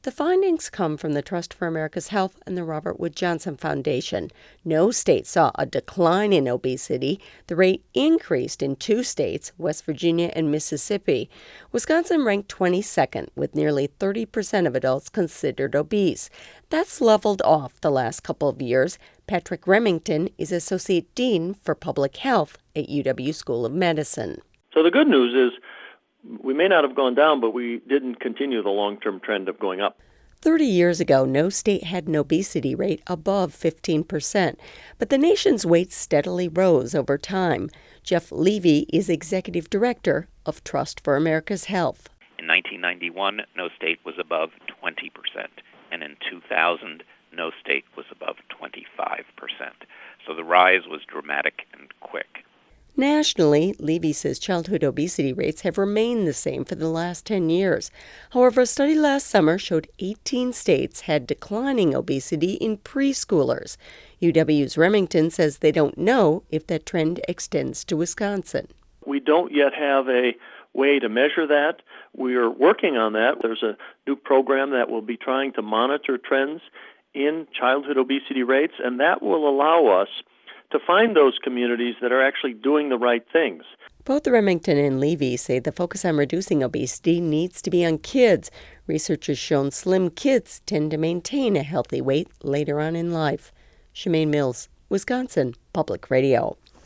The findings come from the Trust for America's Health and the Robert Wood Johnson Foundation. No state saw a decline in obesity. The rate increased in 2 states, West Virginia and Mississippi. Wisconsin ranked 22nd, with nearly 30% of adults considered obese. That's leveled off the last couple of years. Patrick Remington is Associate Dean for Public Health at UW School of Medicine. So the good news is we may not have gone down, but we didn't continue the long-term trend of going up. 30 years ago, no state had an obesity rate above 15%, but the nation's weight steadily rose over time. Jeff Levy is Executive Director of Trust for America's Health. In 1991, no state was above 20%, and in 2000, no state was above 25%. So the rise was dramatic and quick. Nationally, Levy says childhood obesity rates have remained the same for the last 10 years. However, a study last summer showed 18 states had declining obesity in preschoolers. UW's Remington says they don't know if that trend extends to Wisconsin. We don't yet have a way to measure that. We are working on that. There's a new program that will be trying to monitor trends in childhood obesity rates, and that will allow us to find those communities that are actually doing the right things. Both Remington and Levy say the focus on reducing obesity needs to be on kids. Research has shown slim kids tend to maintain a healthy weight later on in life. Shemaine Mills, Wisconsin Public Radio.